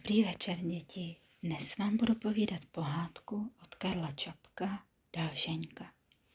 Dobrý večer, děti. Dnes vám budu povídat pohádku od Karla Čapka, Dášeňka.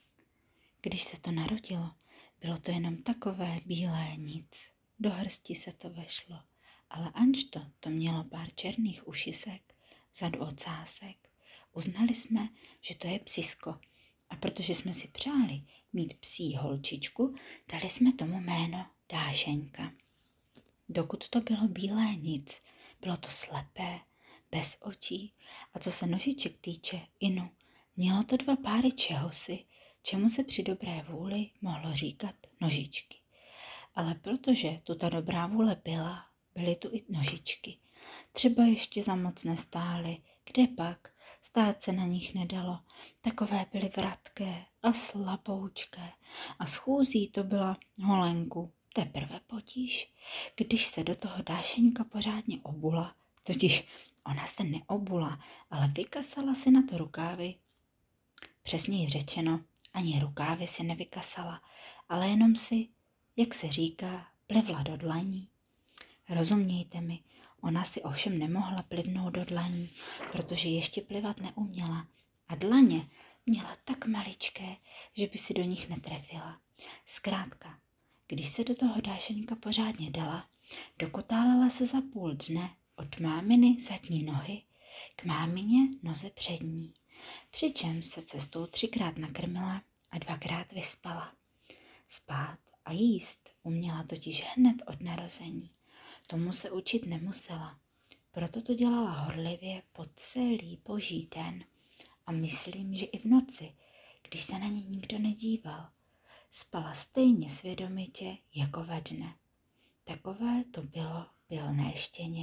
Když se to narodilo, bylo to jenom takové bílé nic. Do hrsti se to vešlo, ale anžto to mělo pár černých ušisek, vzadu ocásek. Uznali jsme, že to je psisko, a protože jsme si přáli mít psí holčičku, dali jsme tomu jméno Dášeňka. Dokud to bylo bílé nic, bylo to slepé, bez očí a co se nožiček týče, inu, mělo to 2 páry čehosi, čemu se při dobré vůli mohlo říkat nožičky. Ale protože tu ta dobrá vůle byla, byly tu i nožičky. Třeba ještě za moc nestály, kde pak, stát se na nich nedalo. Takové byly vratké a slaboučké a schůzí to byla holenku. Teprve potíž, když se do toho Dášeňka pořádně obula, totiž ona se neobula, ale vykasala si na to rukávy. Přesněji řečeno, ani rukávy si nevykasala, ale jenom si, jak se říká, plivla do dlaní. Rozumějte mi, ona si ovšem nemohla plivnout do dlaní, protože ještě plivat neuměla a dlaně měla tak maličké, že by si do nich netrefila. Zkrátka, když se do toho Dášeňka pořádně dala, dokotálela se za půl dne od máminy zadní nohy k mámině noze přední, přičemž se cestou 3krát nakrmila a 2krát vyspala. Spát a jíst uměla totiž hned od narození. Tomu se učit nemusela, proto to dělala horlivě po celý boží den a myslím, že i v noci, když se na ní nikdo nedíval, spala stejně svědomitě jako ve dne. Takové to bylo pilné štěně.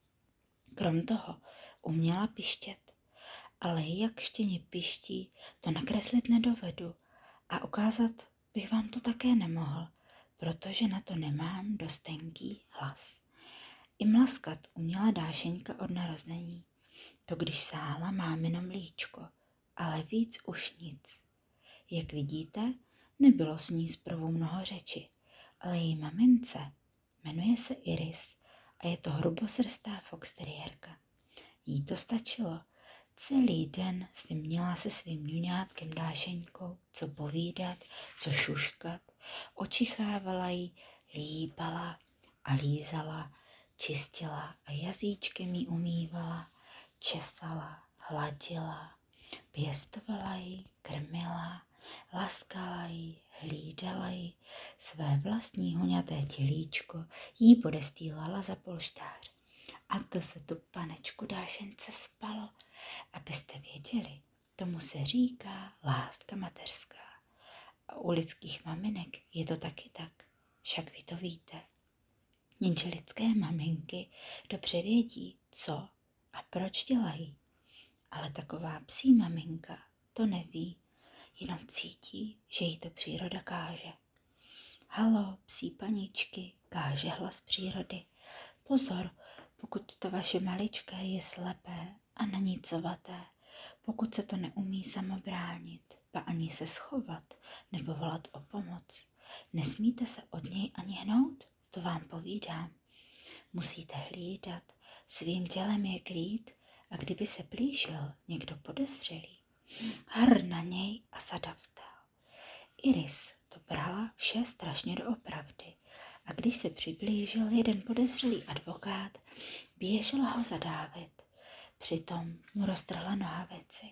Krom toho uměla pištět, ale jak štěně piští, to nakreslit nedovedu a ukázat bych vám to také nemohl, protože na to nemám dost tenký hlas. I mlaskat uměla Dášeňka od narození, to když sála mámino mlíčko, ale víc už nic. Jak vidíte, nebylo s ní zprvu mnoho řeči, ale její mamince jmenuje se Iris a je to hrubosrstá foxteriérka. Jí to stačilo. Celý den si měla se svým ňuňátkem Dášeňkou co povídat, co šuškat, očichávala jí, líbala a lízala, čistila a jazyčkem jí umývala, česala, hladila, pěstovala jí, krmila, laskala jí, hlídala jí, své vlastní huňaté tělíčko jí podestýlala za polštář. A to se tu panečku Dášence spalo, abyste věděli, tomu se říká láska mateřská. A u lidských maminek je to taky tak, však vy to víte. Jenže lidské maminky dobře vědí, co a proč dělají. Ale taková psí maminka to neví, jenom cítí, že jí to příroda káže. Halo, psí paničky, káže hlas přírody. Pozor, pokud to vaše maličké je slepé a nanicovaté, pokud se to neumí samo bránit, ba ani se schovat nebo volat o pomoc, nesmíte se od něj ani hnout, to vám povídám. Musíte hlídat, svým tělem je krýt a kdyby se blížil někdo podezřelý, hr na něj a zadavtel. Iris to brala vše strašně doopravdy a když se přiblížil jeden podezřelý advokát, běžela ho zadávit. Přitom mu roztrhla nohavici.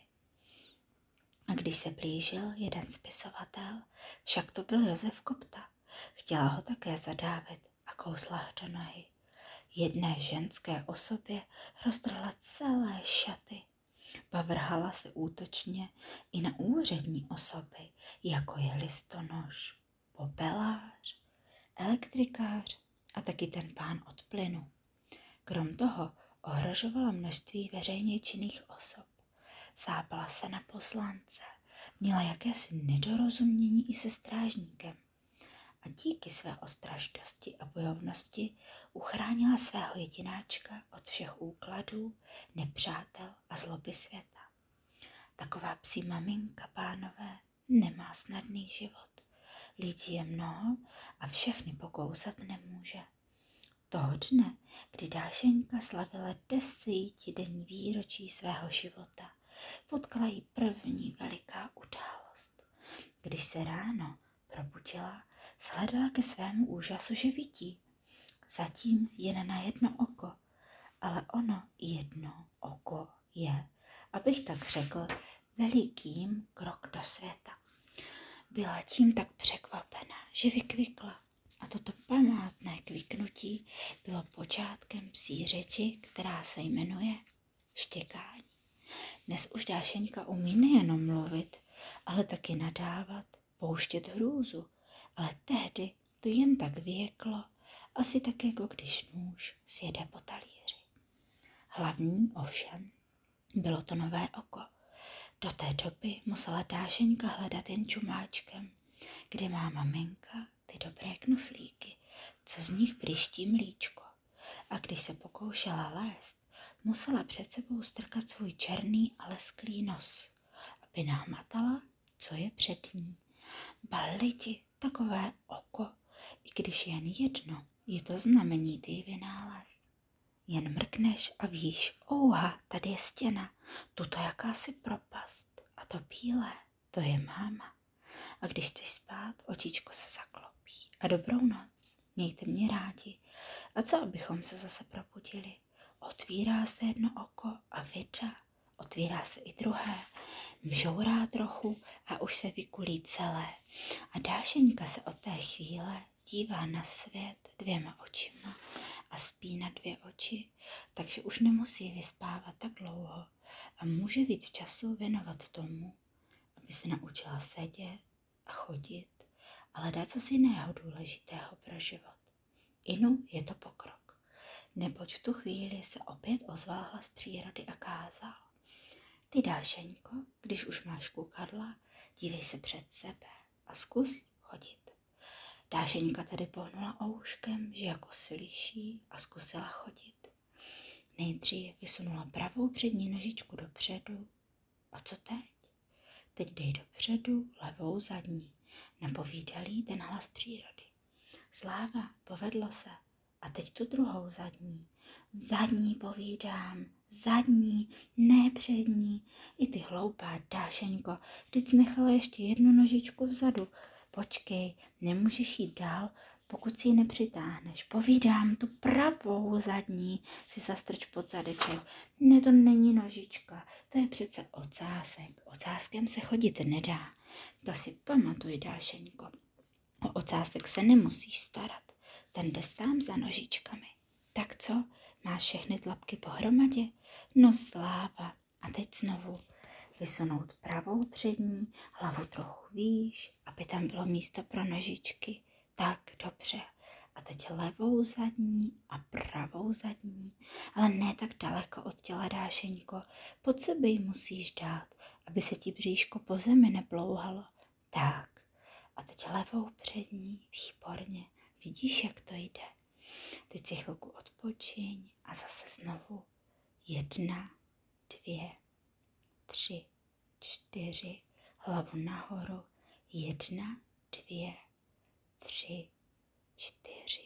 A když se blížil jeden spisovatel, však to byl Josef Kopta, chtěla ho také zadávit a kousla ho do nohy. Jedné ženské osobě roztrhla celé šaty. Vrhala se útočně i na úřední osoby, jako je listonoš, popelář, elektrikář a taky ten pán od plynu. Krom toho ohrožovala množství veřejně činných osob. Sápala se na poslance, měla jakési nedorozumění i se strážníkem. A díky své ostražitosti a bojovnosti uchránila svého jedináčka od všech úkladů, nepřátel a zloby světa. Taková psí maminka, pánové, nemá snadný život. Lidí je mnoho a všechny pokousat nemůže. toho dne, kdy Dášeňka slavila 10denní výročí svého života, potkala ji první veliká událost. Když se ráno probudila, shledala ke svému úžasu, že vidí. Zatím jen na jedno oko, ale ono jedno oko je, abych tak řekl, velikým krok do světa. Byla tím tak překvapena, že vykvikla. A toto památné kviknutí bylo počátkem psí řeči, která se jmenuje štěkání. Dnes už Dášeňka umí nejenom mluvit, ale taky nadávat, pouštět hrůzu. Ale tehdy to jen tak vyjeklo, asi tak jako když nůž sjede po talíři. Hlavní ovšem bylo to nové oko. Do té doby musela Dášeňka hledat jen čumáčkem, kde má maminka ty dobré knoflíky, co z nich pryští mlíčko. A když se pokoušela lézt, musela před sebou strkat svůj černý a lesklý nos, aby nahmatala, co je před ní. Ba lidi, takové oko, i když jen jedno, je to znamenitý vynález. Jen mrkneš a víš, ouha, tady je stěna, tuto jakási propast. A to bílé, to je máma. A když chceš spát, očičko se zaklopí. A dobrou noc, mějte mě rádi. A co, abychom se zase probudili? Otvírá se jedno oko a vida, otvírá se i druhé. Mžourá trochu a už se vykulí celé. A Dášeňka se od té chvíle dívá na svět 2 očima a spí na 2 oči, takže už nemusí vyspávat tak dlouho a může víc času věnovat tomu, aby se naučila sedět a chodit, ale dát co si jiného důležitého pro život. Inu je to pokrok, neboť v tu chvíli se opět ozval hlas přírody a kázal. Ty Dášeňko, když už máš kukadla, dívej se před sebe a zkus chodit. Dášeňka tedy pohnula ouškem, že jako slyší, a zkusila chodit. Nejdřív vysunula pravou přední nožičku dopředu. A co teď? Teď dej dopředu levou zadní. Napovídal jí ten hlas přírody. Sláva, povedlo se. A teď tu druhou zadní. Zadní povídám, zadní, ne přední. I ty hloupá Dášeňko, teď jsi nechala ještě jednu nožičku vzadu. Počkej, nemůžeš jít dál, pokud si ji nepřitáhneš. Povídám, tu pravou zadní si zastrč pod zadeček. Ne, to není nožička, to je přece ocásek. Ocáskem se chodit nedá. To si pamatuj, Dášeňko. O ocásek se nemusíš starat. Ten jde sám za nožičkami. Tak co, máš všechny tlapky pohromadě? No sláva. A teď znovu. Vysunout pravou přední, hlavu trochu výš, aby tam bylo místo pro nožičky. Tak, dobře. A teď levou zadní a pravou zadní, ale ne tak daleko od těla, Dášeňko. Pod sebe ji musíš dát, aby se ti bříško po zemi neplouhalo. Tak. A teď levou přední, výborně. Vidíš, jak to jde. Teď si chvilku odpočiň a zase znovu. 1, 2, 3, 4, hlavu nahoru. 1, 2, 3, 4.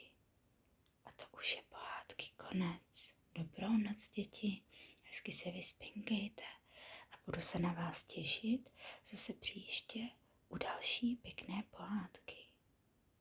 A to už je pohádky konec. Dobrou noc, děti. Hezky se vyspinkejte a budu se na vás těšit zase příště u další pěkné pohádky.